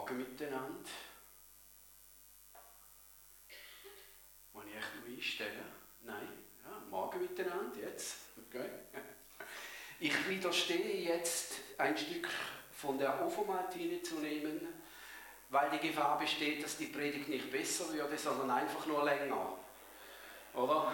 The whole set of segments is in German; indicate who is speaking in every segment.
Speaker 1: Morgen miteinander. Muss ich echt noch einstellen? Nein? Ja, morgen miteinander, jetzt. Okay. Ich widerstehe jetzt, ein Stück von der Ofenmaltine zu nehmen, weil die Gefahr besteht, dass die Predigt nicht besser würde, sondern einfach nur länger. Oder?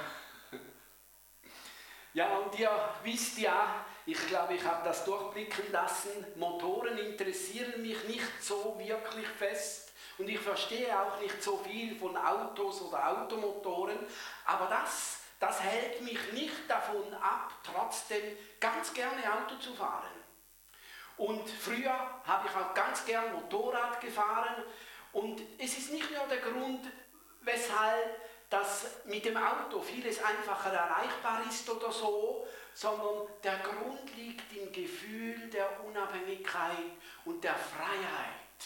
Speaker 1: Ja, und ihr wisst ja, ich glaube, ich habe das durchblicken lassen, Motoren interessieren mich nicht so wirklich fest und ich verstehe auch nicht so viel von Autos oder Automotoren, aber das hält mich nicht davon ab, trotzdem ganz gerne Auto zu fahren. Und früher habe ich auch ganz gern Motorrad gefahren und es ist nicht nur der Grund, weshalb dass mit dem Auto vieles einfacher erreichbar ist oder so, sondern der Grund liegt im Gefühl der Unabhängigkeit und der Freiheit.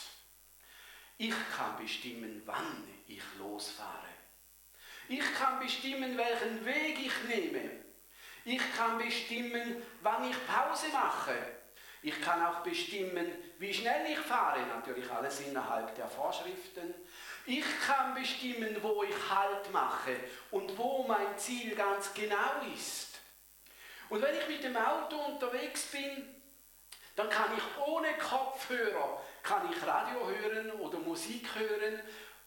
Speaker 1: Ich kann bestimmen, wann ich losfahre. Ich kann bestimmen, welchen Weg ich nehme. Ich kann bestimmen, wann ich Pause mache. Ich kann auch bestimmen, wie schnell ich fahre, natürlich alles innerhalb der Vorschriften. Ich kann bestimmen, wo ich Halt mache und wo mein Ziel ganz genau ist. Und wenn ich mit dem Auto unterwegs bin, dann kann ich ohne Kopfhörer, kann ich Radio hören oder Musik hören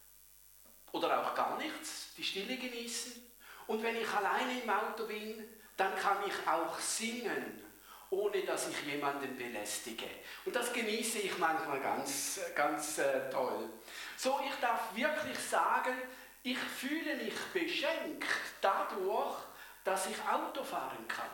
Speaker 1: oder auch gar nichts, die Stille genießen. Und wenn ich alleine im Auto bin, dann kann ich auch singen, ohne dass ich jemanden belästige. Und das genieße ich manchmal ganz toll. So, ich darf wirklich sagen, ich fühle mich beschenkt dadurch, dass ich Auto fahren kann.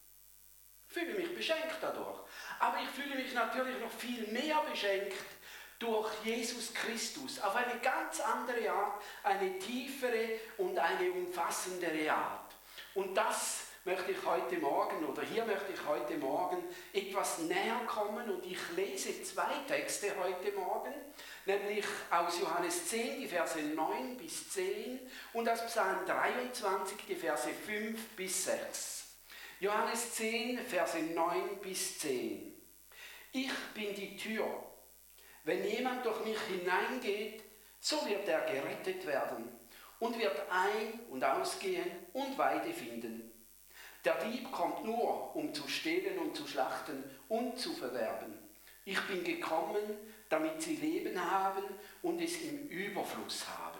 Speaker 1: Ich fühle mich beschenkt dadurch. Aber ich fühle mich natürlich noch viel mehr beschenkt durch Jesus Christus. Auf eine ganz andere Art, eine tiefere und eine umfassendere Art. Und das möchte ich heute Morgen, oder hier möchte ich heute Morgen etwas näher kommen und ich lese 2 Texte heute Morgen, nämlich aus Johannes 10, die Verse 9 bis 10 und aus Psalm 23, die Verse 5 bis 6. Johannes 10, Verse 9 bis 10. Ich bin die Tür. Wenn jemand durch mich hineingeht, so wird er gerettet werden und wird ein- und ausgehen und Weide finden. Der Dieb kommt nur, um zu stehlen und zu schlachten und zu verderben. Ich bin gekommen, damit sie Leben haben und es im Überfluss haben.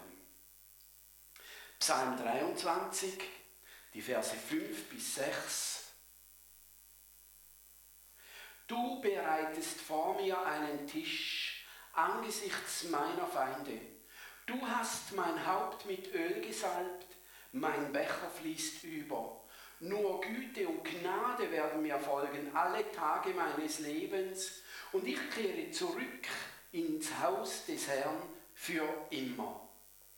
Speaker 1: Psalm 23, die Verse 5 bis 6. Du bereitest vor mir einen Tisch angesichts meiner Feinde. Du hast mein Haupt mit Öl gesalbt, mein Becher fließt über. Nur Güte und Gnade werden mir folgen alle Tage meines Lebens und ich kehre zurück ins Haus des Herrn für immer.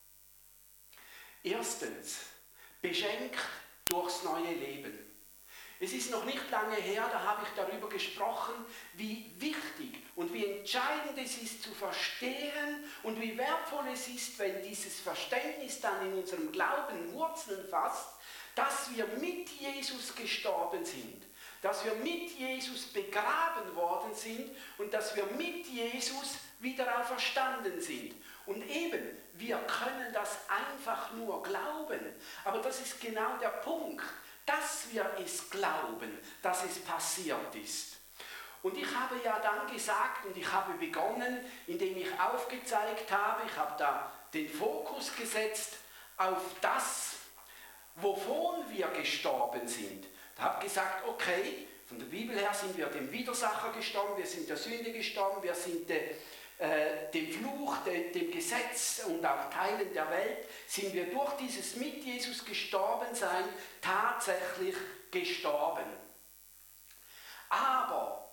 Speaker 1: Erstens, beschenkt durchs neue Leben. Es ist noch nicht lange her, da habe ich darüber gesprochen, wie wichtig und wie entscheidend es ist zu verstehen und wie wertvoll es ist, wenn dieses Verständnis dann in unserem Glauben Wurzeln fasst, dass wir mit Jesus gestorben sind, dass wir mit Jesus begraben worden sind und dass wir mit Jesus wieder auferstanden sind. Und eben, wir können das einfach nur glauben. Aber das ist genau der Punkt, dass wir es glauben, dass es passiert ist. Und ich habe ja dann gesagt und ich habe begonnen, indem ich aufgezeigt habe, ich habe da den Fokus gesetzt auf das, wovon wir gestorben sind. Ich habe gesagt, okay, von der Bibel her sind wir dem Widersacher gestorben, wir sind der Sünde gestorben, wir sind dem Fluch, dem Gesetz und auch Teilen der Welt, sind wir durch dieses mit Jesus gestorben sein tatsächlich gestorben. Aber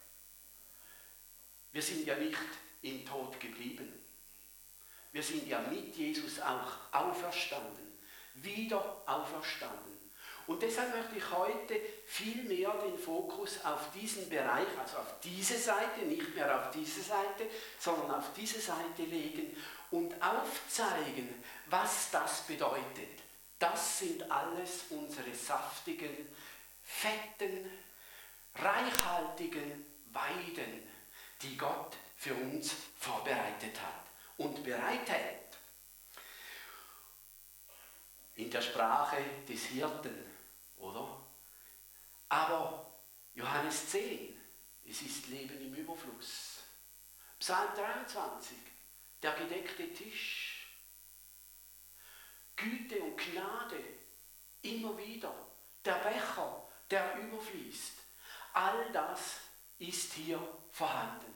Speaker 1: wir sind ja nicht im Tod geblieben. Wir sind ja mit Jesus auch auferstanden. Wieder auferstanden. Und deshalb möchte ich heute viel mehr den Fokus auf diesen Bereich, also auf diese Seite, nicht mehr auf diese Seite, sondern auf diese Seite legen und aufzeigen, was das bedeutet. Das sind alles unsere saftigen, fetten, reichhaltigen Weiden, die Gott für uns vorbereitet hat und bereithält. In der Sprache des Hirten, oder? Aber Johannes 10, es ist Leben im Überfluss. Psalm 23, der gedeckte Tisch. Güte und Gnade, immer wieder. Der Becher, der überfließt. All das ist hier vorhanden.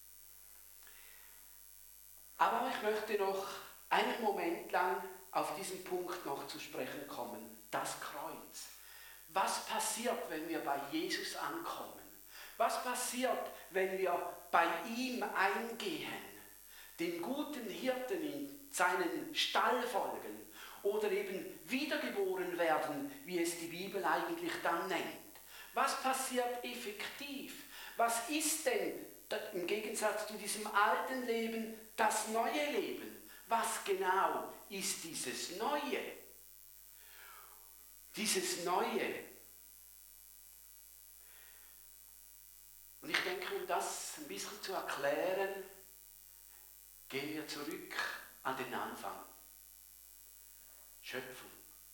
Speaker 1: Aber ich möchte noch einen Moment lang auf diesen Punkt noch zu sprechen kommen. Das Kreuz. Was passiert, wenn wir bei Jesus ankommen? Was passiert, wenn wir bei ihm eingehen, dem guten Hirten in seinen Stall folgen oder eben wiedergeboren werden, wie es die Bibel eigentlich dann nennt? Was passiert effektiv? Was ist denn im Gegensatz zu diesem alten Leben das neue Leben? Was genau ist dieses Neue? Dieses Neue. Und ich denke, um das ein bisschen zu erklären, gehen wir zurück an den Anfang. Schöpfung.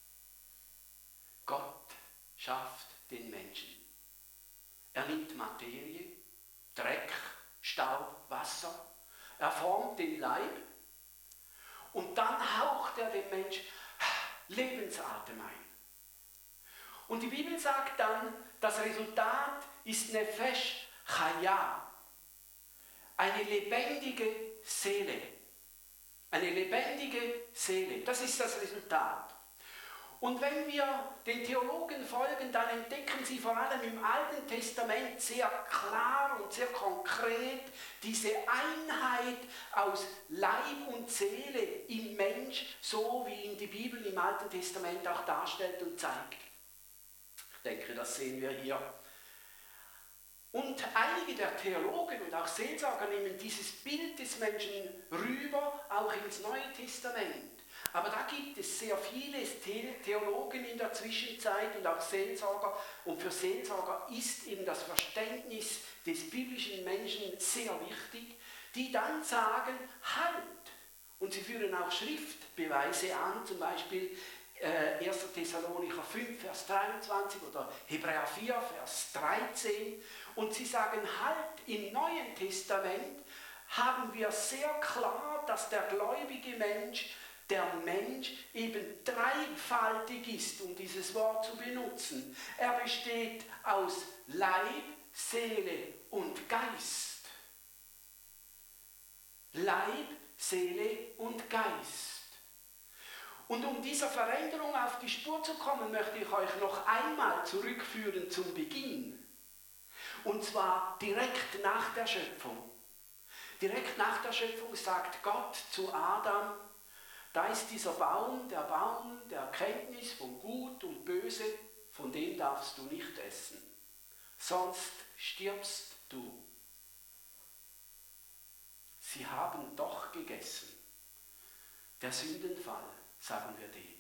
Speaker 1: Gott schafft den Menschen. Er nimmt Materie, Dreck, Staub, Wasser. Er formt den Leib und dann haucht er dem Menschen Lebensatem ein. Und die Bibel sagt dann, das Resultat ist Nefesh Chaya, eine lebendige Seele. Eine lebendige Seele, das ist das Resultat. Und wenn wir den Theologen folgen, dann entdecken sie vor allem im Alten Testament sehr klar und sehr konkret diese Einheit aus Leib und Seele im Mensch, so wie ihn die Bibel im Alten Testament auch darstellt und zeigt. Ich denke, das sehen wir hier. Und einige der Theologen und auch Seelsorger nehmen dieses Bild des Menschen rüber, auch ins Neue Testament. Aber da gibt es sehr viele Theologen in der Zwischenzeit und auch Seelsorger. Und für Seelsorger ist eben das Verständnis des biblischen Menschen sehr wichtig, die dann sagen, halt. Und sie führen auch Schriftbeweise an, zum Beispiel 1. Thessalonicher 5, Vers 23 oder Hebräer 4, Vers 13. Und sie sagen, halt, im Neuen Testament haben wir sehr klar, dass der gläubige Mensch, der Mensch eben dreifaltig ist, um dieses Wort zu benutzen. Er besteht aus Leib, Seele und Geist. Leib, Seele und Geist. Und um dieser Veränderung auf die Spur zu kommen, möchte ich euch noch einmal zurückführen zum Beginn. Und zwar direkt nach der Schöpfung. Direkt nach der Schöpfung sagt Gott zu Adam, da ist dieser Baum der Erkenntnis von Gut und Böse, von dem darfst du nicht essen, sonst stirbst du. Sie haben doch gegessen. Der Sündenfall, sagen wir dem.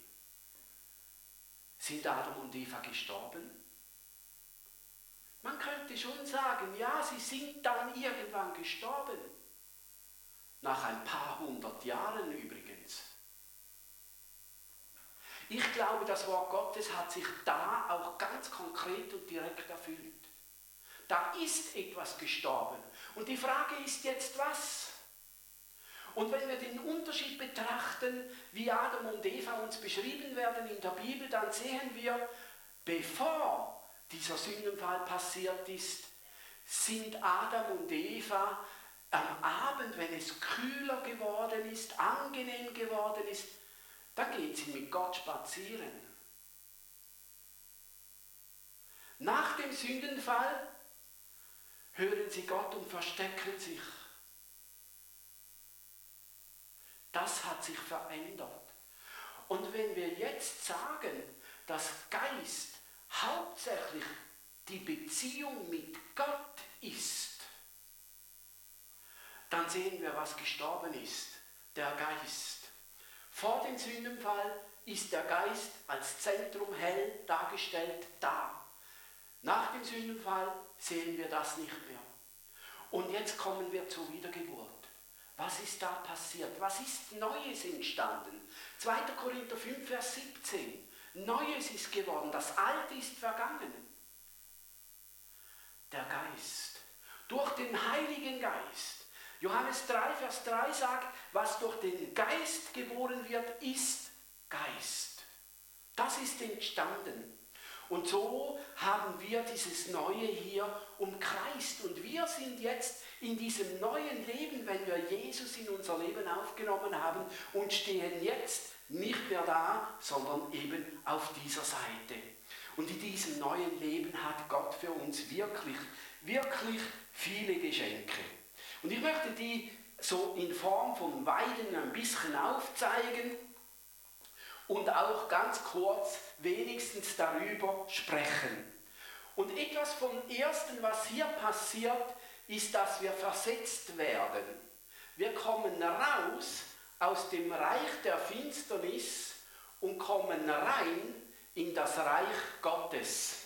Speaker 1: Sind Adam und Eva gestorben? Man könnte schon sagen, ja, sie sind dann irgendwann gestorben. Nach ein paar hundert Jahren übrigens. Ich glaube, das Wort Gottes hat sich da auch ganz konkret und direkt erfüllt. Da ist etwas gestorben. Und die Frage ist jetzt, was? Und wenn wir den Unterschied betrachten, wie Adam und Eva uns beschrieben werden in der Bibel, dann sehen wir, bevor dieser Sündenfall passiert ist, sind Adam und Eva am Abend, wenn es kühler geworden ist, angenehm geworden ist, dann gehen sie mit Gott spazieren. Nach dem Sündenfall hören sie Gott und verstecken sich. Das hat sich verändert. Und wenn wir jetzt sagen, dass Geist hauptsächlich die Beziehung mit Gott ist, dann sehen wir, was gestorben ist, der Geist. Vor dem Sündenfall ist der Geist als Zentrum hell dargestellt da. Nach dem Sündenfall sehen wir das nicht mehr. Und jetzt kommen wir zur Wiedergeburt. Was ist da passiert? Was ist Neues entstanden? 2. Korinther 5, Vers 17. Neues ist geworden, das Alte ist vergangen. Der Geist. Durch den Heiligen Geist. Johannes 3, Vers 3 sagt, was durch den Geist geboren wird, ist Geist. Das ist entstanden. Und so haben wir dieses Neue hier umkreist. Und wir sind jetzt in diesem neuen Leben, wenn wir Jesus in unser Leben aufgenommen haben und stehen jetzt nicht mehr da, sondern eben auf dieser Seite. Und in diesem neuen Leben hat Gott für uns wirklich, wirklich viele Geschenke. Und ich möchte die so in Form von Weiden ein bisschen aufzeigen und auch ganz kurz wenigstens darüber sprechen. Und etwas vom Ersten, was hier passiert, ist, dass wir versetzt werden. Wir kommen raus aus dem Reich der Finsternis und kommen rein in das Reich Gottes.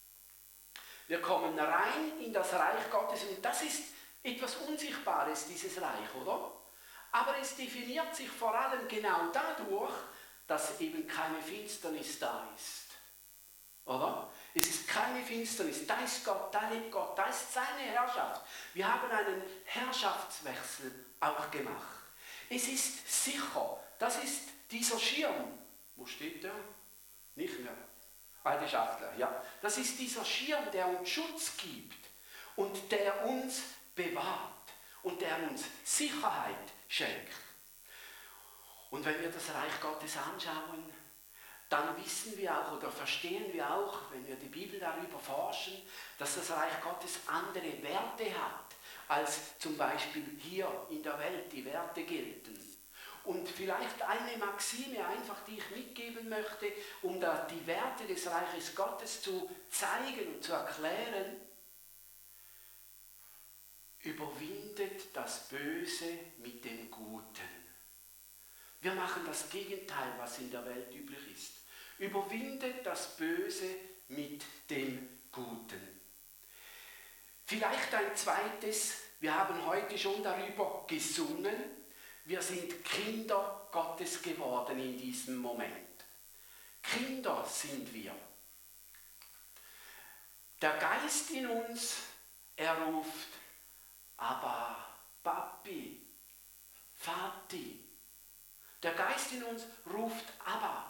Speaker 1: Wir kommen rein in das Reich Gottes und das ist etwas Unsichtbares, dieses Reich, oder? Aber es definiert sich vor allem genau dadurch, dass eben keine Finsternis da ist. Oder? Es ist keine Finsternis, da ist Gott, da lebt Gott, da ist seine Herrschaft. Wir haben einen Herrschaftswechsel auch gemacht. Es ist sicher, das ist dieser Schirm. Wo steht der? Nicht mehr. Alte Schaftler, ja. Das ist dieser Schirm, der uns Schutz gibt und der uns bewahrt und der uns Sicherheit schenkt. Und wenn wir das Reich Gottes anschauen, dann wissen wir auch oder verstehen wir auch, wenn wir die Bibel darüber forschen, dass das Reich Gottes andere Werte hat, als zum Beispiel hier in der Welt die Werte gelten. Und vielleicht eine Maxime einfach, die ich mitgeben möchte, um da die Werte des Reiches Gottes zu zeigen und zu erklären: Überwindet das Böse mit dem Guten. Wir machen das Gegenteil, was in der Welt üblich ist. Überwindet das Böse mit dem Guten. Vielleicht ein zweites, wir haben heute schon darüber gesungen, wir sind Kinder Gottes geworden in diesem Moment. Kinder sind wir. Der Geist in uns, er ruft: Abba, Papi, Vati. Der Geist in uns ruft Abba.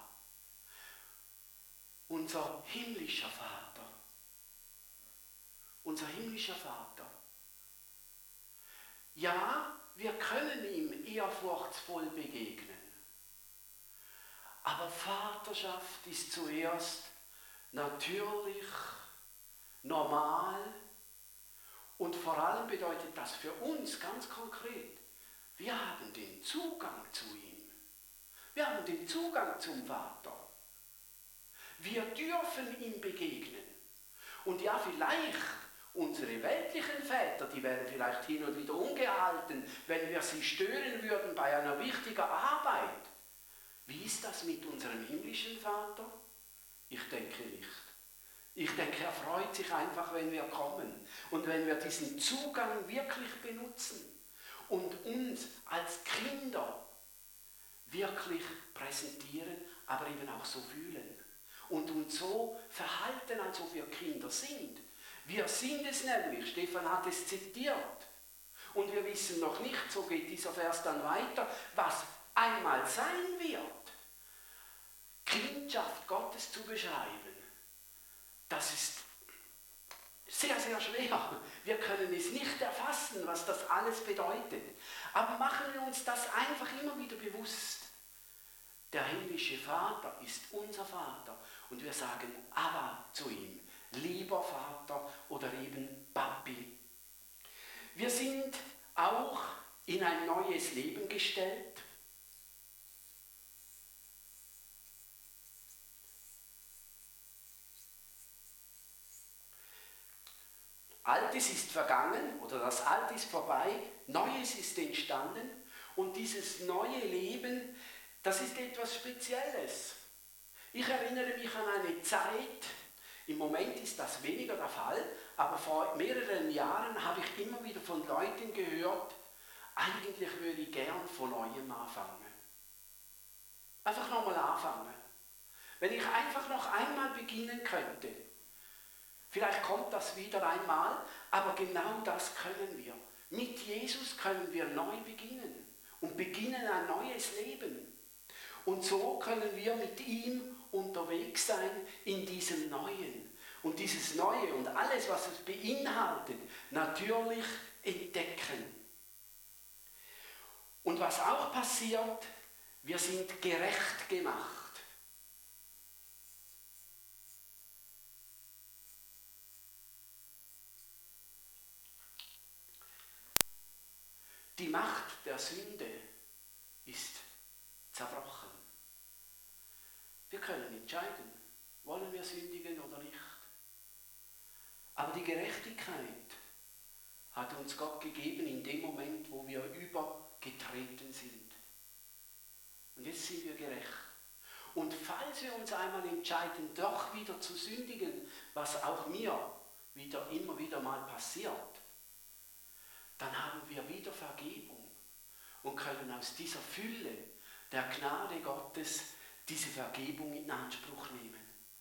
Speaker 1: Unser himmlischer Vater. Unser himmlischer Vater. Ja, wir können ihm ehrfurchtsvoll begegnen. Aber Vaterschaft ist zuerst natürlich, normal und vor allem bedeutet das für uns ganz konkret: Wir haben den Zugang zu ihm. Wir haben den Zugang zum Vater. Wir dürfen ihm begegnen. Und ja, vielleicht unsere weltlichen Väter, die wären vielleicht hin und wieder ungehalten, wenn wir sie stören würden bei einer wichtigen Arbeit. Wie ist das mit unserem himmlischen Vater? Ich denke nicht. Ich denke, er freut sich einfach, wenn wir kommen und wenn wir diesen Zugang wirklich benutzen und uns als Kinder wirklich präsentieren, aber eben auch so fühlen und uns so verhalten, als ob wir Kinder sind. Wir sind es nämlich, Stefan hat es zitiert. Und wir wissen noch nicht, so geht dieser Vers dann weiter, was einmal sein wird. Kindschaft Gottes zu beschreiben, das ist sehr, sehr schwer. Wir können es nicht erfassen, was das alles bedeutet. Aber machen wir uns das einfach immer wieder bewusst. Der himmlische Vater ist unser Vater und wir sagen Abba zu ihm, lieber Vater oder eben Papi. Wir sind auch in ein neues Leben gestellt. Altes ist vergangen oder das Alte ist vorbei, Neues ist entstanden und dieses neue Leben, das ist etwas Spezielles. Ich erinnere mich an eine Zeit, im Moment ist das weniger der Fall, aber vor mehreren Jahren habe ich immer wieder von Leuten gehört, eigentlich würde ich gern von neuem anfangen. Einfach nochmal anfangen. Wenn ich einfach noch einmal beginnen könnte, vielleicht kommt das wieder einmal, aber genau das können wir. Mit Jesus können wir neu beginnen und beginnen ein neues Leben. Und so können wir mit ihm unterwegs sein in diesem Neuen. Und dieses Neue und alles, was es beinhaltet, natürlich entdecken. Und was auch passiert, wir sind gerecht gemacht. Die Macht der Sünde ist zerbrochen. Wir können entscheiden, wollen wir sündigen oder nicht. Aber die Gerechtigkeit hat uns Gott gegeben in dem Moment, wo wir übergetreten sind. Und jetzt sind wir gerecht. Und falls wir uns einmal entscheiden, doch wieder zu sündigen, was auch mir immer wieder mal passiert, dann haben wir wieder Vergebung und können aus dieser Fülle der Gnade Gottes diese Vergebung in Anspruch nehmen.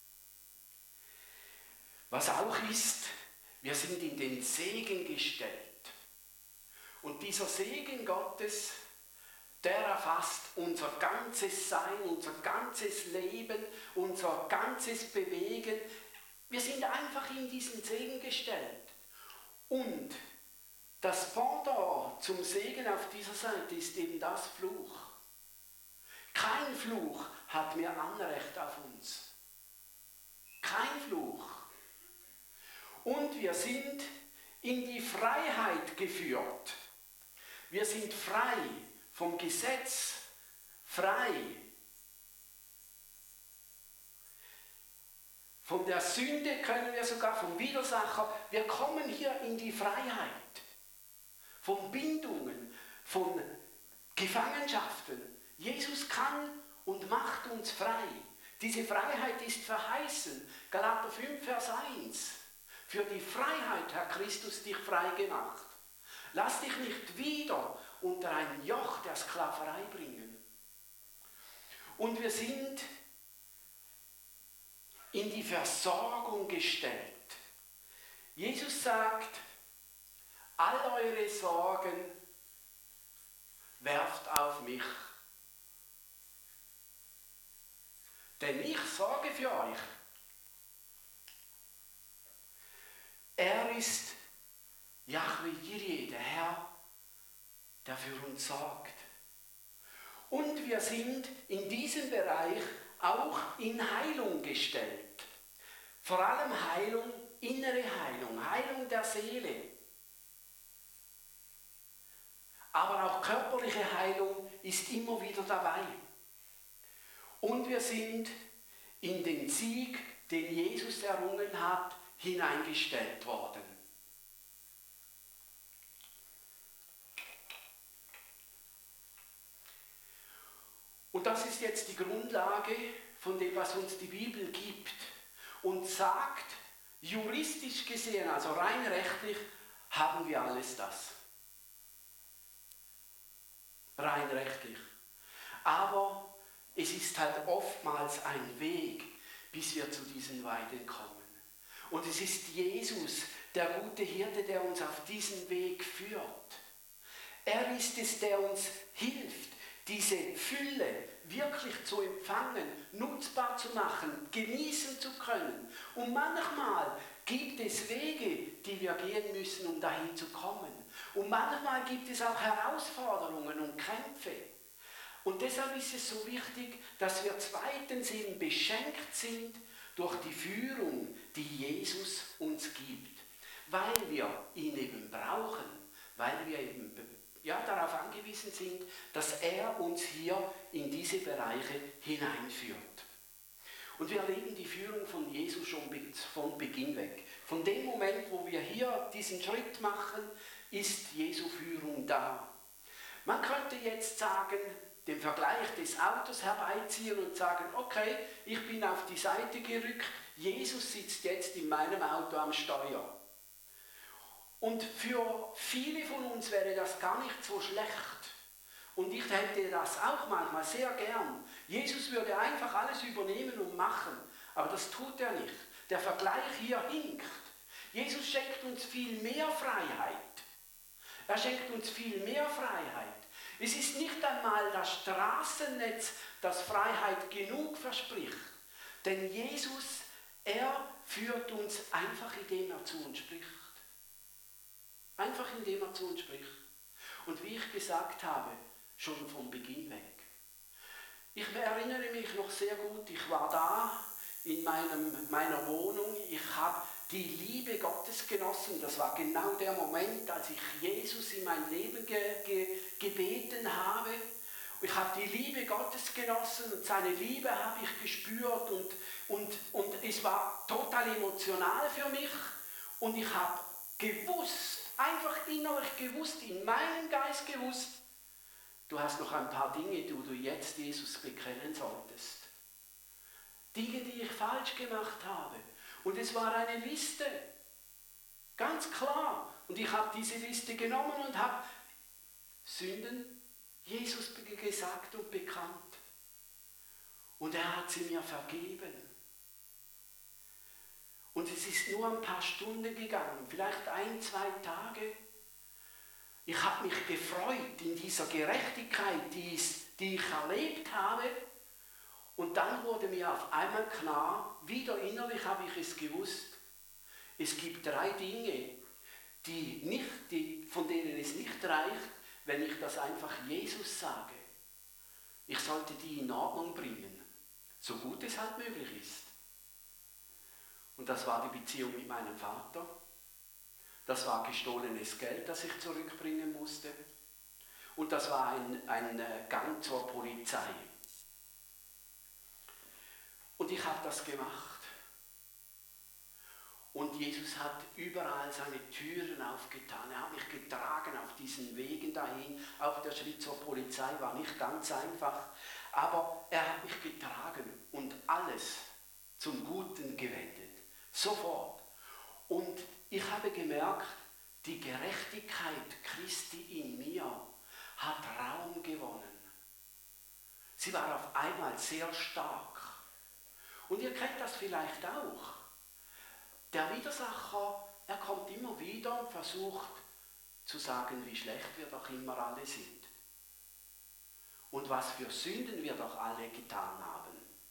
Speaker 1: Was auch ist, wir sind in den Segen gestellt. Und dieser Segen Gottes, der erfasst unser ganzes Sein, unser ganzes Leben, unser ganzes Bewegen. Wir sind einfach in diesen Segen gestellt. Und das Pendant zum Segen auf dieser Seite ist eben das Fluch. Kein Fluch hat mehr Anrecht auf uns. Kein Fluch. Und wir sind in die Freiheit geführt. Wir sind frei vom Gesetz, frei von der Sünde, können wir sogar vom Widersacher. Wir kommen hier in die Freiheit. Von Bindungen, von Gefangenschaften. Jesus kann und macht uns frei. Diese Freiheit ist verheißen. Galater 5, Vers 1. Für die Freiheit hat Christus dich frei gemacht. Lass dich nicht wieder unter ein Joch der Sklaverei bringen. Und wir sind in die Versorgung gestellt. Jesus sagt, all eure Sorgen werft auf mich. Denn ich sorge für euch. Er ist Jahwe Jireh, der Herr, der für uns sorgt. Und wir sind in diesem Bereich auch in Heilung gestellt. Vor allem Heilung, innere Heilung, Heilung der Seele. Aber auch körperliche Heilung ist immer wieder dabei. Und wir sind in den Sieg, den Jesus errungen hat, hineingestellt worden. Und das ist jetzt die Grundlage von dem, was uns die Bibel gibt und sagt, juristisch gesehen, also rein rechtlich, haben wir alles das. Rein rechtlich. Aber es ist halt oftmals ein Weg, bis wir zu diesen Weiden kommen. Und es ist Jesus, der gute Hirte, der uns auf diesen Weg führt. Er ist es, der uns hilft, diese Fülle wirklich zu empfangen, nutzbar zu machen, genießen zu können. Und manchmal gibt es Wege, die wir gehen müssen, um dahin zu kommen. Und manchmal gibt es auch Herausforderungen und Kämpfe. Und deshalb ist es so wichtig, dass wir zweitens eben beschenkt sind durch die Führung, die Jesus uns gibt. Weil wir ihn eben brauchen, weil wir eben darauf angewiesen sind, dass er uns hier in diese Bereiche hineinführt. Und wir erleben die Führung von Jesus schon von Beginn weg. Von dem Moment, wo wir hier diesen Schritt machen, ist Jesu Führung da. Man könnte jetzt sagen, den Vergleich des Autos herbeiziehen und sagen, okay, ich bin auf die Seite gerückt, Jesus sitzt jetzt in meinem Auto am Steuer. Und für viele von uns wäre das gar nicht so schlecht. Und ich hätte das auch manchmal sehr gern. Jesus würde einfach alles übernehmen und machen, aber das tut er nicht. Der Vergleich hier hinkt. Jesus schenkt uns viel mehr Freiheit. Er schenkt uns viel mehr Freiheit. Es ist nicht einmal das Straßennetz, das Freiheit genug verspricht. Denn Jesus, er führt uns einfach, indem er zu uns spricht. Einfach indem er zu uns spricht. Und wie ich gesagt habe, schon vom Beginn weg. Ich erinnere mich noch sehr gut, ich war da in meiner Wohnung, ich habe die Liebe Gottes genossen. Das war genau der Moment, als ich Jesus in mein Leben gebeten habe. Ich habe die Liebe Gottes genossen und seine Liebe habe ich gespürt und es war total emotional für mich. Und ich habe gewusst, einfach innerlich gewusst, in meinem Geist gewusst, du hast noch ein paar Dinge, die du jetzt Jesus bekennen solltest. Dinge, die ich falsch gemacht habe. Und es war eine Liste. Ganz klar. Und ich habe diese Liste genommen und habe Sünden Jesus gesagt und bekannt. Und er hat sie mir vergeben. Und es ist nur ein paar Stunden gegangen, vielleicht 1, 2 Tage. Ich habe mich gefreut in dieser Gerechtigkeit, die ich erlebt habe. Und dann wurde mir auf einmal klar, wieder innerlich habe ich es gewusst, es gibt 3 Dinge, von denen es nicht reicht, wenn ich das einfach Jesus sage. Ich sollte die in Ordnung bringen, so gut es halt möglich ist. Und das war die Beziehung mit meinem Vater. Das war gestohlenes Geld, das ich zurückbringen musste. Und das war ein Gang zur Polizei. Und ich habe das gemacht. Und Jesus hat überall seine Türen aufgetan. Er hat mich getragen auf diesen Wegen dahin. Auch der Schritt zur Polizei war nicht ganz einfach. Aber er hat mich getragen und alles zum Guten gewendet. Sofort. Und ich habe gemerkt, die Gerechtigkeit Christi in mir hat Raum gewonnen. Sie war auf einmal sehr stark. Und ihr kennt das vielleicht auch. Der Widersacher, er kommt immer wieder und versucht zu sagen, wie schlecht wir doch immer alle sind. Und was für Sünden wir doch alle getan haben.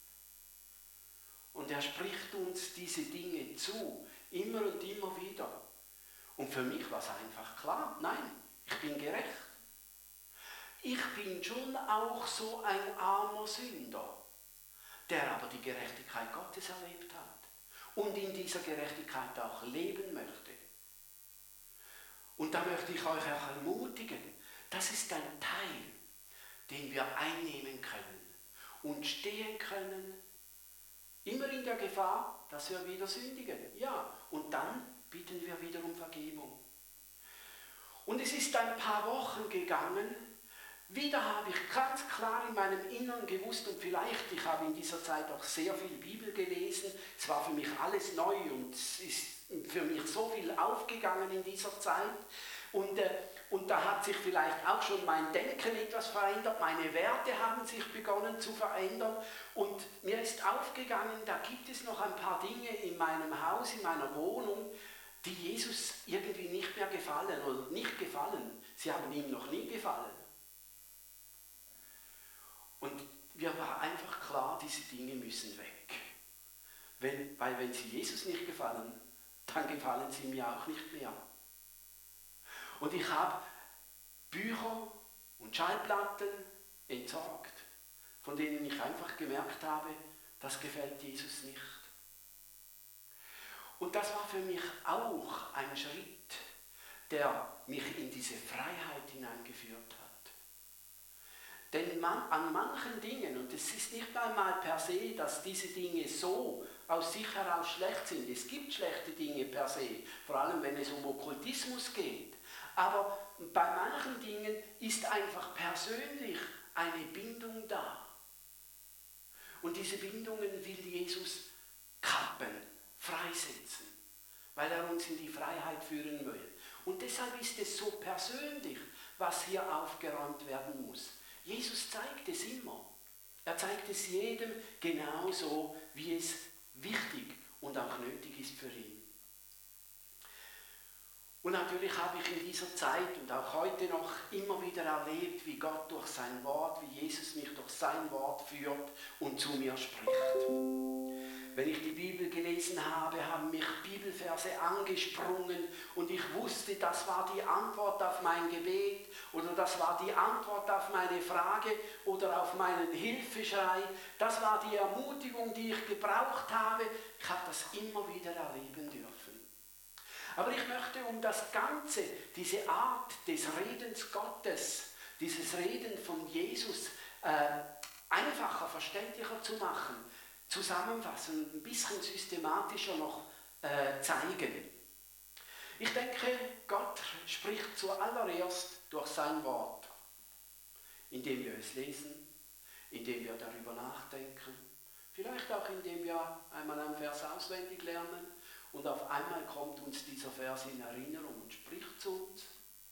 Speaker 1: Und er spricht uns diese Dinge zu, immer und immer wieder. Und für mich war es einfach klar, nein, ich bin gerecht. Ich bin schon auch so ein armer Sünder, der aber die Gerechtigkeit Gottes erlebt hat und in dieser Gerechtigkeit auch leben möchte. Und da möchte ich euch auch ermutigen, das ist ein Teil, den wir einnehmen können und stehen können, immer in der Gefahr, dass wir wieder sündigen. Ja, und dann bitten wir wieder um Vergebung. Und es ist ein paar Wochen gegangen, wieder habe ich ganz klar in meinem Inneren gewusst und vielleicht, ich habe in dieser Zeit auch sehr viel Bibel gelesen, es war für mich alles neu und es ist für mich so viel aufgegangen in dieser Zeit und da hat sich vielleicht auch schon mein Denken etwas verändert, meine Werte haben sich begonnen zu verändern und mir ist aufgegangen, da gibt es noch ein paar Dinge in meinem Haus, in meiner Wohnung, die Jesus irgendwie nicht mehr gefallen oder nicht gefallen. Sie haben ihm noch nie gefallen. Und mir war einfach klar, diese Dinge müssen weg. Weil wenn sie Jesus nicht gefallen, dann gefallen sie mir auch nicht mehr. Und ich habe Bücher und Schallplatten entsorgt, von denen ich einfach gemerkt habe, das gefällt Jesus nicht. Und das war für mich auch ein Schritt, der mich in diese Freiheit hineingeführt hat. Denn an manchen Dingen, und es ist nicht einmal per se, dass diese Dinge so aus sich heraus schlecht sind. Es gibt schlechte Dinge per se, vor allem wenn es um Okkultismus geht. Aber bei manchen Dingen ist einfach persönlich eine Bindung da. Und diese Bindungen will Jesus kappen, freisetzen, weil er uns in die Freiheit führen will. Und deshalb ist es so persönlich, was hier aufgeräumt werden muss. Jesus zeigt es immer. Er zeigt es jedem genauso, wie es wichtig und auch nötig ist für ihn. Und natürlich habe ich in dieser Zeit und auch heute noch immer wieder erlebt, wie Gott durch sein Wort, wie Jesus mich durch sein Wort führt und zu mir spricht. Wenn ich die Bibel gelesen habe, haben mich Bibelverse angesprungen und ich wusste, das war die Antwort auf mein Gebet oder das war die Antwort auf meine Frage oder auf meinen Hilfeschrei. Das war die Ermutigung, die ich gebraucht habe. Ich habe das immer wieder erleben dürfen. Aber ich möchte um das Ganze, diese Art des Redens Gottes, dieses Reden von Jesus einfacher, verständlicher zu machen, zusammenfassen, ein bisschen systematischer noch zeigen. Ich denke, Gott spricht zuallererst durch sein Wort, indem wir es lesen, indem wir darüber nachdenken, vielleicht auch indem wir einmal einen Vers auswendig lernen und auf einmal kommt uns dieser Vers in Erinnerung und spricht zu uns.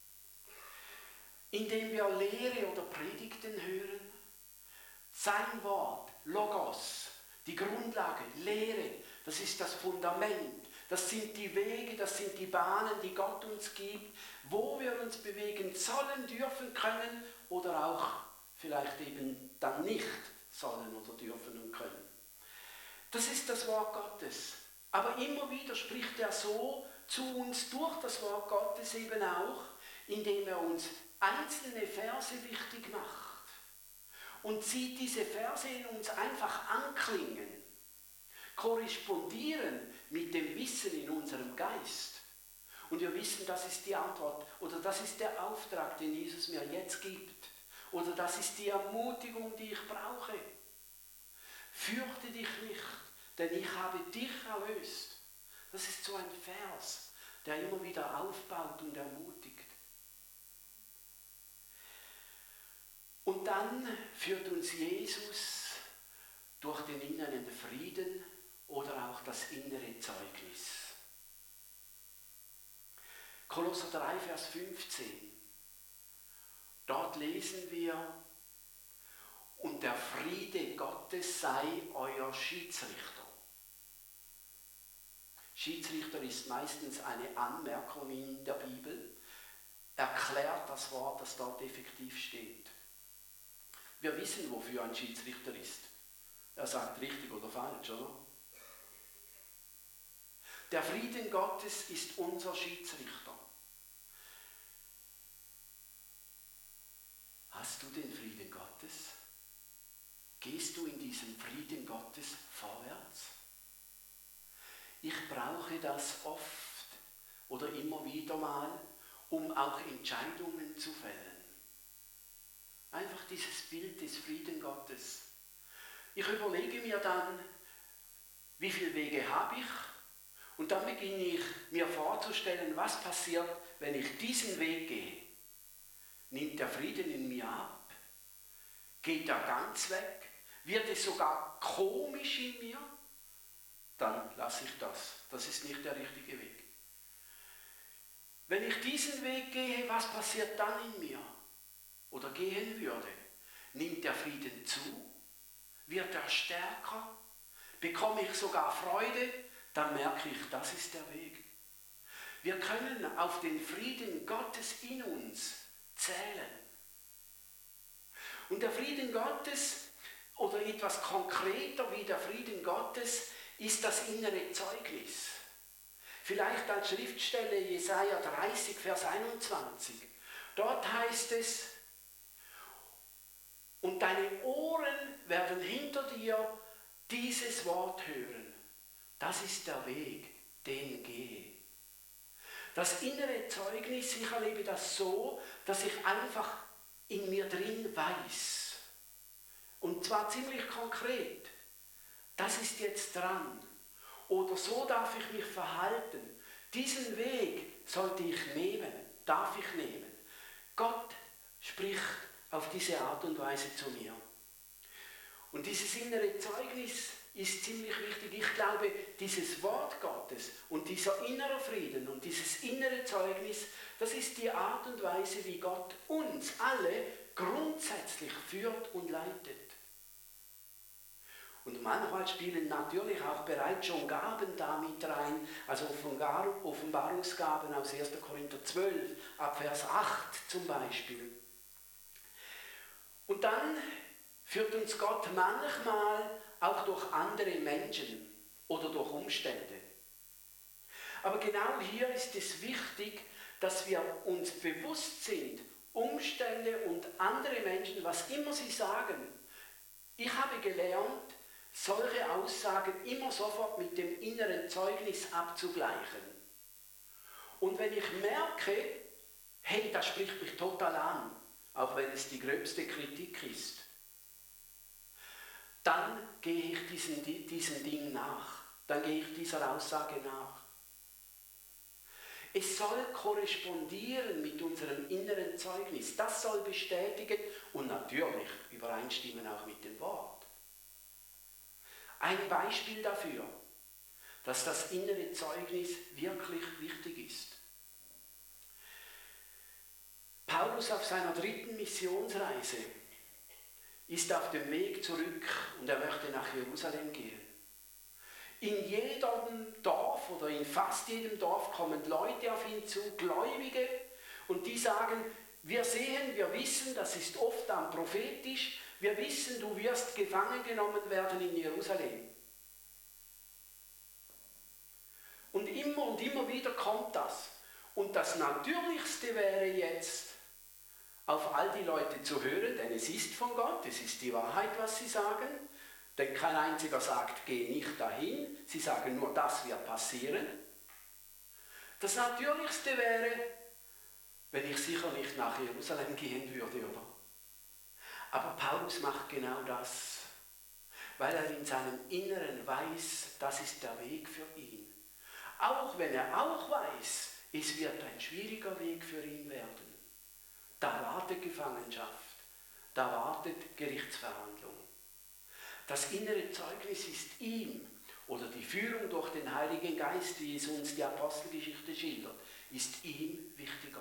Speaker 1: Indem wir Lehre oder Predigten hören, sein Wort, Logos, die Grundlage, Lehre, das ist das Fundament, das sind die Wege, das sind die Bahnen, die Gott uns gibt, wo wir uns bewegen sollen, dürfen, können oder auch vielleicht eben dann nicht sollen oder dürfen und können. Das ist das Wort Gottes. Aber immer wieder spricht er so zu uns durch das Wort Gottes eben auch, indem er uns einzelne Verse wichtig macht und sieht diese Verse in uns einfach anklingen, korrespondieren mit dem Wissen in unserem Geist. Und wir wissen, das ist die Antwort oder das ist der Auftrag, den Jesus mir jetzt gibt. Oder das ist die Ermutigung, die ich brauche. Fürchte dich nicht, denn ich habe dich erlöst. Das ist so ein Vers, der immer wieder aufbaut und ermutigt. Und dann führt uns Jesus durch den inneren Frieden oder auch das innere Zeugnis. Kolosser 3, Vers 15. Dort lesen wir, und der Friede Gottes sei euer Schiedsrichter. Schiedsrichter ist meistens eine Anmerkung in der Bibel, erklärt das Wort, das dort effektiv steht. Wir wissen, wofür ein Schiedsrichter ist. Er sagt richtig oder falsch, oder? Der Frieden Gottes ist unser Schiedsrichter. Hast du den Frieden Gottes? Gehst du in diesem Frieden Gottes vorwärts? Ich brauche das oft oder immer wieder mal, um auch Entscheidungen zu fällen. Einfach dieses Bild des Frieden Gottes. Ich überlege mir dann, wie viele Wege habe ich? Und dann beginne ich mir vorzustellen, was passiert, wenn ich diesen Weg gehe. Nimmt der Frieden in mir ab? Geht er ganz weg? Wird es sogar komisch in mir? Dann lasse ich das. Das ist nicht der richtige Weg. Wenn ich diesen Weg gehe, was passiert dann in mir? Oder gehen würde? Nimmt der Frieden zu? Wird er stärker? Bekomme ich sogar Freude? Dann merke ich, das ist der Weg. Wir können auf den Frieden Gottes in uns zählen. Und der Frieden Gottes, oder etwas konkreter wie der Frieden Gottes, ist das innere Zeugnis. Vielleicht als Schriftstelle Jesaja 30, Vers 21. Dort heißt es, und deine Ohren werden hinter dir dieses Wort hören. Das ist der Weg, den gehe. Das innere Zeugnis, ich erlebe das so, dass ich einfach in mir drin weiß. Und zwar ziemlich konkret. Das ist jetzt dran. Oder so darf ich mich verhalten. Diesen Weg sollte ich nehmen, darf ich nehmen. Gott spricht auf diese Art und Weise zu mir. Und dieses innere Zeugnis ist ziemlich wichtig. Ich glaube, dieses Wort Gottes und dieser innere Frieden und dieses innere Zeugnis, das ist die Art und Weise, wie Gott uns alle grundsätzlich führt und leitet. Und manchmal spielen natürlich auch bereits schon Gaben damit rein, also Offenbarungsgaben aus 1. Korinther 12, ab Vers 8 zum Beispiel. Und dann führt uns Gott manchmal auch durch andere Menschen oder durch Umstände. Aber genau hier ist es wichtig, dass wir uns bewusst sind, Umstände und andere Menschen, was immer sie sagen. Ich habe gelernt, solche Aussagen immer sofort mit dem inneren Zeugnis abzugleichen. Und wenn ich merke, hey, das spricht mich total an, auch wenn es die gröbste Kritik ist, dann gehe ich diesem Ding nach. Dann gehe ich dieser Aussage nach. Es soll korrespondieren mit unserem inneren Zeugnis. Das soll bestätigen und natürlich übereinstimmen auch mit dem Wort. Ein Beispiel dafür, dass das innere Zeugnis wirklich wichtig ist. Paulus auf seiner 3. Missionsreise ist auf dem Weg zurück und er möchte nach Jerusalem gehen. In jedem Dorf oder in fast jedem Dorf kommen Leute auf ihn zu, Gläubige, und die sagen, wir sehen, wir wissen, das ist oft dann prophetisch, wir wissen, du wirst gefangen genommen werden in Jerusalem. Und immer wieder kommt das. Und das Natürlichste wäre jetzt, auf all die Leute zu hören, denn es ist von Gott, es ist die Wahrheit, was sie sagen. Denn kein einziger sagt, geh nicht dahin. Sie sagen nur, das wird passieren. Das Natürlichste wäre, wenn ich sicher nicht nach Jerusalem gehen würde, oder? Aber Paulus macht genau das, weil er in seinem Inneren weiß, das ist der Weg für ihn. Auch wenn er auch weiß, es wird ein schwieriger Weg für ihn werden. Da wartet Gefangenschaft, da wartet Gerichtsverhandlung. Das innere Zeugnis ist ihm, oder die Führung durch den Heiligen Geist, wie es uns die Apostelgeschichte schildert, ist ihm wichtiger.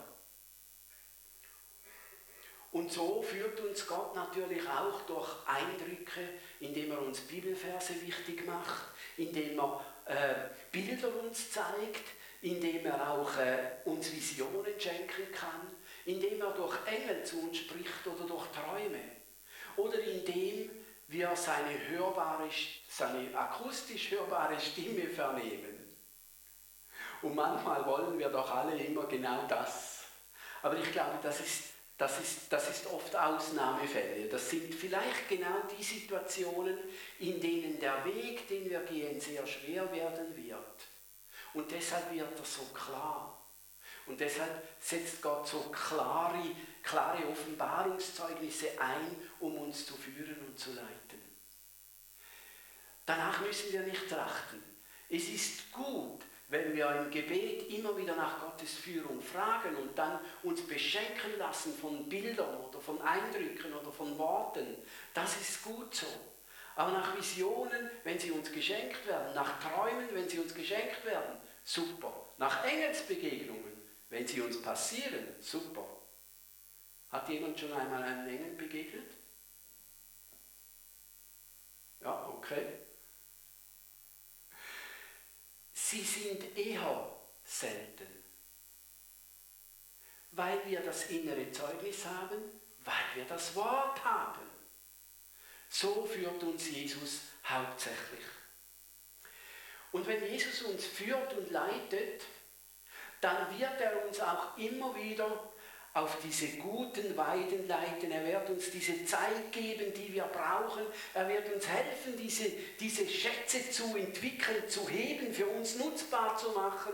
Speaker 1: Und so führt uns Gott natürlich auch durch Eindrücke, indem er uns Bibelverse wichtig macht, indem er Bilder uns zeigt, indem er auch uns Visionen schenken kann, indem er durch Engel zu uns spricht oder durch Träume oder indem wir seine akustisch hörbare Stimme vernehmen. Und manchmal wollen wir doch alle immer genau das. Aber ich glaube, das ist oft Ausnahmefälle. Das sind vielleicht genau die Situationen, in denen der Weg, den wir gehen, sehr schwer werden wird. Und deshalb wird er so klar. Und deshalb setzt Gott so klare Offenbarungszeugnisse ein, um uns zu führen und zu leiten. Danach müssen wir nicht trachten. Es ist gut, wenn wir im Gebet immer wieder nach Gottes Führung fragen und dann uns beschenken lassen von Bildern oder von Eindrücken oder von Worten. Das ist gut so. Aber nach Visionen, wenn sie uns geschenkt werden, nach Träumen, wenn sie uns geschenkt werden, super. Nach Engelsbegegnungen, wenn sie uns passieren, super. Hat jemand schon einmal einen Engel begegnet? Ja, okay. Sie sind eher selten, weil wir das innere Zeugnis haben, weil wir das Wort haben. So führt uns Jesus hauptsächlich. Und wenn Jesus uns führt und leitet, dann wird er uns auch immer wieder auf diese guten Weiden leiten. Er wird uns diese Zeit geben, die wir brauchen. Er wird uns helfen, diese Schätze zu entwickeln, zu heben, für uns nutzbar zu machen.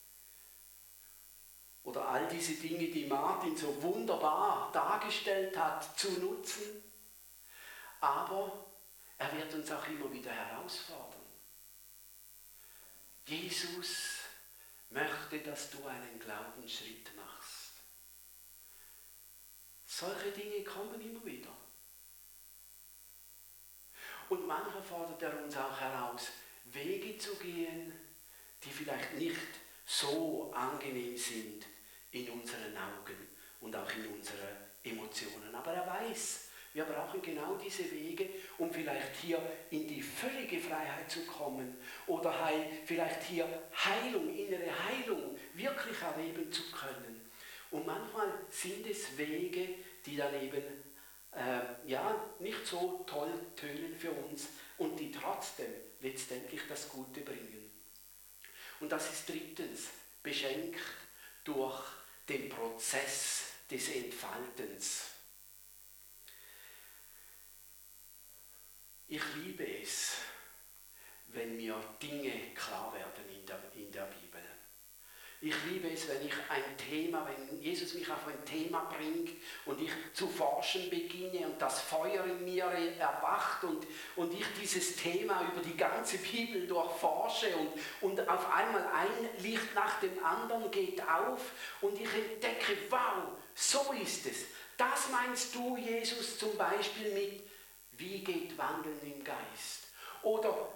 Speaker 1: Oder all diese Dinge, die Martin so wunderbar dargestellt hat, zu nutzen. Aber er wird uns auch immer wieder herausfordern. Jesus möchte, dass du einen Glaubensschritt machst. Solche Dinge kommen immer wieder. Und manchmal fordert er uns auch heraus, Wege zu gehen, die vielleicht nicht so angenehm sind in unseren Augen und auch in unseren Emotionen. Aber er weiß, wir brauchen genau diese Wege, um vielleicht hier in die völlige Freiheit zu kommen oder vielleicht hier Heilung, innere Heilung wirklich erleben zu können. Und manchmal sind es Wege, die dann eben nicht so toll tönen für uns und die trotzdem letztendlich das Gute bringen. Und das ist drittens, beschenkt durch den Prozess des Entfaltens. Ich liebe es, wenn mir Dinge klar werden in der Bibel. Ich liebe es, wenn Jesus mich auf ein Thema bringt und ich zu forschen beginne und das Feuer in mir erwacht und ich dieses Thema über die ganze Bibel durchforsche und auf einmal ein Licht nach dem anderen geht auf und ich entdecke, wow, so ist es. Das meinst du, Jesus, zum Beispiel mit, wie geht Wandeln im Geist? Oder,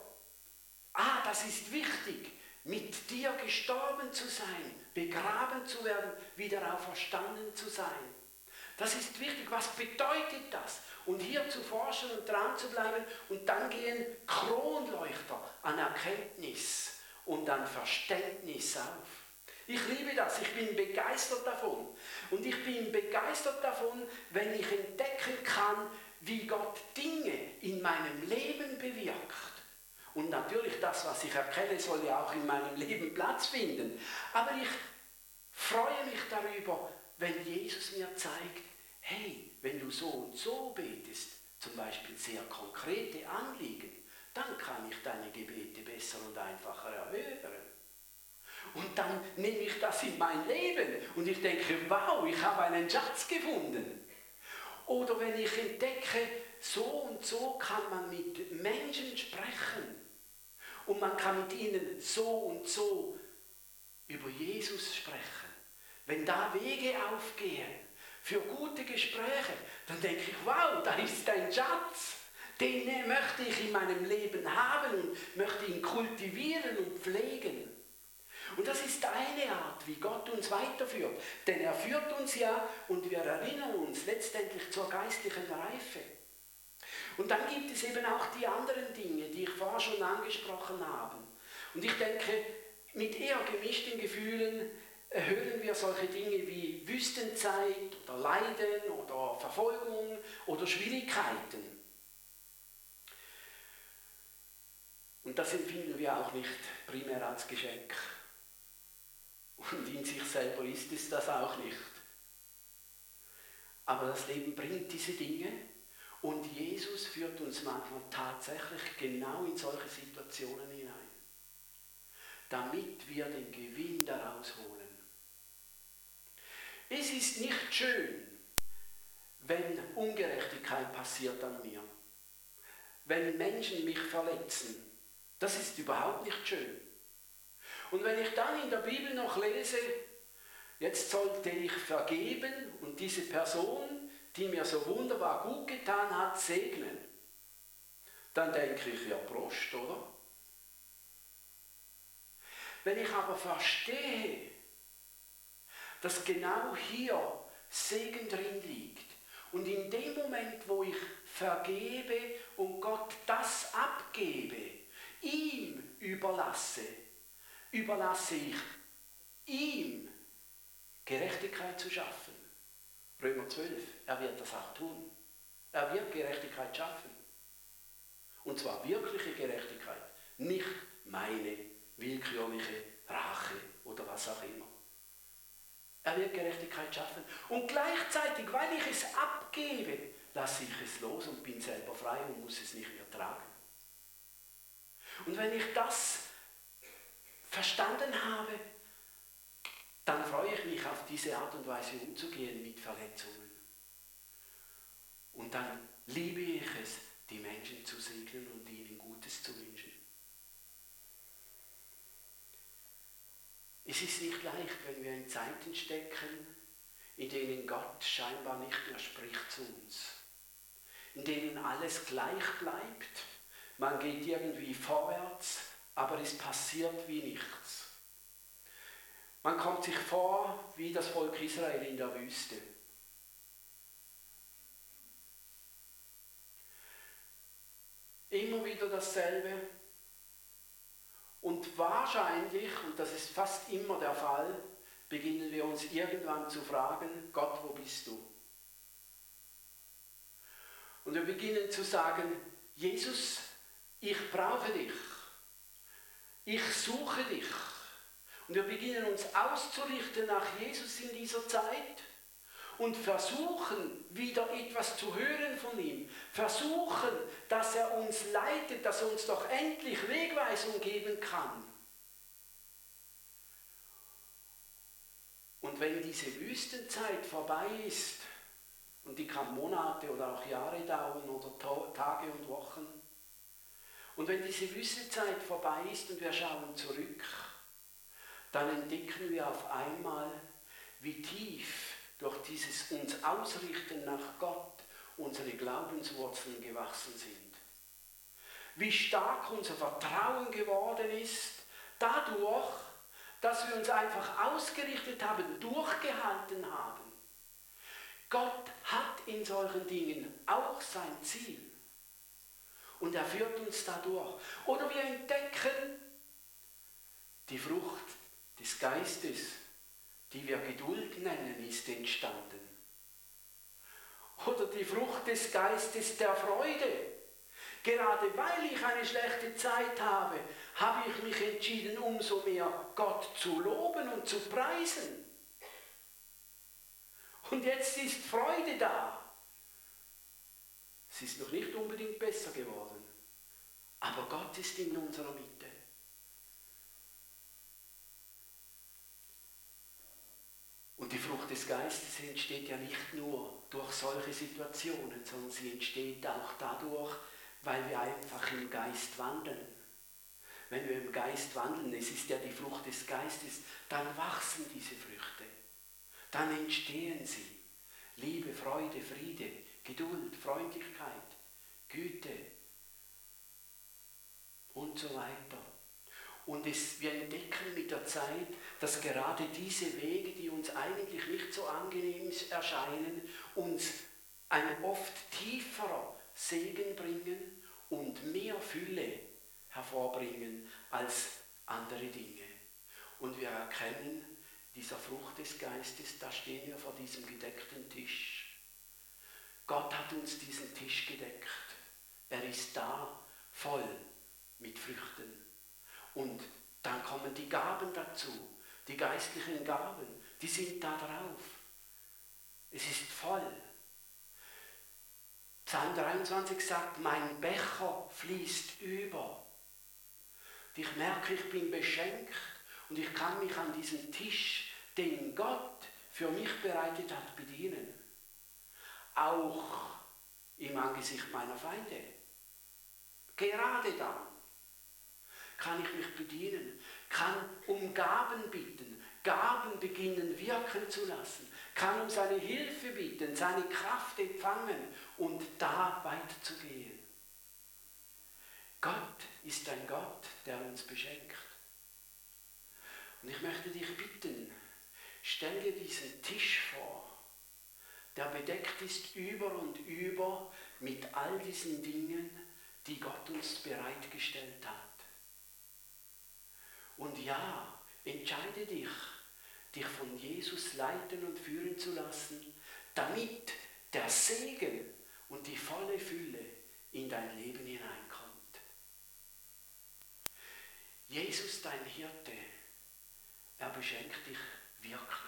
Speaker 1: das ist wichtig, mit dir gestorben zu sein, begraben zu werden, wieder auferstanden zu sein. Das ist wichtig. Was bedeutet das? Und hier zu forschen und dran zu bleiben und dann gehen Kronleuchter an Erkenntnis und an Verständnis auf. Ich liebe das, ich bin begeistert davon. Und ich bin begeistert davon, wenn ich entdecken kann, wie Gott Dinge in meinem Leben bewirkt. Und natürlich, das, was ich erkenne, soll ja auch in meinem Leben Platz finden. Aber ich freue mich darüber, wenn Jesus mir zeigt, hey, wenn du so und so betest, zum Beispiel sehr konkrete Anliegen, dann kann ich deine Gebete besser und einfacher erhören. Und dann nehme ich das in mein Leben und ich denke, wow, ich habe einen Schatz gefunden. Oder wenn ich entdecke, so und so kann man mit Menschen sprechen und man kann mit ihnen so und so über Jesus sprechen. Wenn da Wege aufgehen für gute Gespräche, dann denke ich, wow, da ist ein Schatz, den möchte ich in meinem Leben haben und möchte ihn kultivieren und pflegen. Und das ist eine Art, wie Gott uns weiterführt. Denn er führt uns ja und wir erinnern uns letztendlich zur geistlichen Reife. Und dann gibt es eben auch die anderen Dinge, die ich vorher schon angesprochen habe. Und ich denke, mit eher gemischten Gefühlen hören wir solche Dinge wie Wüstenzeit oder Leiden oder Verfolgung oder Schwierigkeiten. Und das empfinden wir auch nicht primär als Geschenk. Und in sich selber ist es das auch nicht. Aber das Leben bringt diese Dinge und Jesus führt uns manchmal tatsächlich genau in solche Situationen hinein, damit wir den Gewinn daraus holen. Es ist nicht schön, wenn Ungerechtigkeit passiert an mir, wenn Menschen mich verletzen. Das ist überhaupt nicht schön. Und wenn ich dann in der Bibel noch lese, jetzt sollte ich vergeben und diese Person, die mir so wunderbar gut getan hat, segnen, dann denke ich, ja Prost, oder? Wenn ich aber verstehe, dass genau hier Segen drin liegt und in dem Moment, wo ich vergebe und Gott das abgebe, ihm überlasse ich ihm Gerechtigkeit zu schaffen. Römer 12, er wird das auch tun. Er wird Gerechtigkeit schaffen. Und zwar wirkliche Gerechtigkeit, nicht meine willkürliche Rache oder was auch immer. Er wird Gerechtigkeit schaffen. Und gleichzeitig, weil ich es abgebe, lasse ich es los und bin selber frei und muss es nicht mehr tragen. Und wenn ich das verstanden habe, dann freue ich mich auf diese Art und Weise umzugehen mit Verletzungen. Und dann liebe ich es, die Menschen zu segnen und ihnen Gutes zu wünschen. Es ist nicht leicht, wenn wir in Zeiten stecken, in denen Gott scheinbar nicht mehr spricht zu uns, in denen alles gleich bleibt Man geht irgendwie vorwärts, aber es passiert wie nichts. Man kommt sich vor wie das Volk Israel in der Wüste. Immer wieder dasselbe. Und wahrscheinlich, und das ist fast immer der Fall, beginnen wir uns irgendwann zu fragen, Gott, wo bist du? Und wir beginnen zu sagen, Jesus, ich brauche dich. Ich suche dich. Und wir beginnen uns auszurichten nach Jesus in dieser Zeit und versuchen, wieder etwas zu hören von ihm. Versuchen, dass er uns leitet, dass er uns doch endlich Wegweisung geben kann. Und wenn diese Wüstenzeit vorbei ist, und die kann Monate oder auch Jahre dauern oder Tage und Wochen, und wenn diese Wüstenzeit vorbei ist und wir schauen zurück, dann entdecken wir auf einmal, wie tief durch dieses uns Ausrichten nach Gott unsere Glaubenswurzeln gewachsen sind. Wie stark unser Vertrauen geworden ist, dadurch, dass wir uns einfach ausgerichtet haben, durchgehalten haben. Gott hat in solchen Dingen auch sein Ziel. Und er führt uns dadurch. Oder wir entdecken die Frucht des Geistes, die wir Geduld nennen, ist entstanden. Oder die Frucht des Geistes der Freude. Gerade weil ich eine schlechte Zeit habe, habe ich mich entschieden, umso mehr Gott zu loben und zu preisen. Und jetzt ist Freude da. Es ist noch nicht unbedingt besser geworden, aber Gott ist in unserer Mitte. Und die Frucht des Geistes entsteht ja nicht nur durch solche Situationen, sondern sie entsteht auch dadurch, weil wir einfach im Geist wandeln. Wenn wir im Geist wandeln, es ist ja die Frucht des Geistes, dann wachsen diese Früchte. Dann entstehen sie. Liebe, Freude, Friede, Geduld, Freundlichkeit, Güte und so weiter. Und wir entdecken mit der Zeit, dass gerade diese Wege, die uns eigentlich nicht so angenehm erscheinen, uns ein oft tieferer Segen bringen und mehr Fülle hervorbringen als andere Dinge. Und wir erkennen, dieser Frucht des Geistes, da stehen wir vor diesem gedeckten Tisch. Gott hat uns diesen Tisch gedeckt. Er ist da, voll mit Früchten. Und dann kommen die Gaben dazu, die geistlichen Gaben, die sind da drauf. Es ist voll. Psalm 23 sagt, mein Becher fließt über. Und ich merke, ich bin beschenkt und ich kann mich an diesen Tisch, den Gott für mich bereitet hat, bedienen. Auch im Angesicht meiner Feinde. Gerade dann kann ich mich bedienen, kann um Gaben bitten, Gaben beginnen wirken zu lassen, kann um seine Hilfe bitten, seine Kraft empfangen und da weiterzugehen. Gott ist ein Gott, der uns beschenkt. Und ich möchte dich bitten, stell dir diesen Tisch vor, der bedeckt ist über und über mit all diesen Dingen, die Gott uns bereitgestellt hat. Und ja, entscheide dich, dich von Jesus leiten und führen zu lassen, damit der Segen und die volle Fülle in dein Leben hineinkommt. Jesus, dein Hirte, er beschenkt dich wirklich.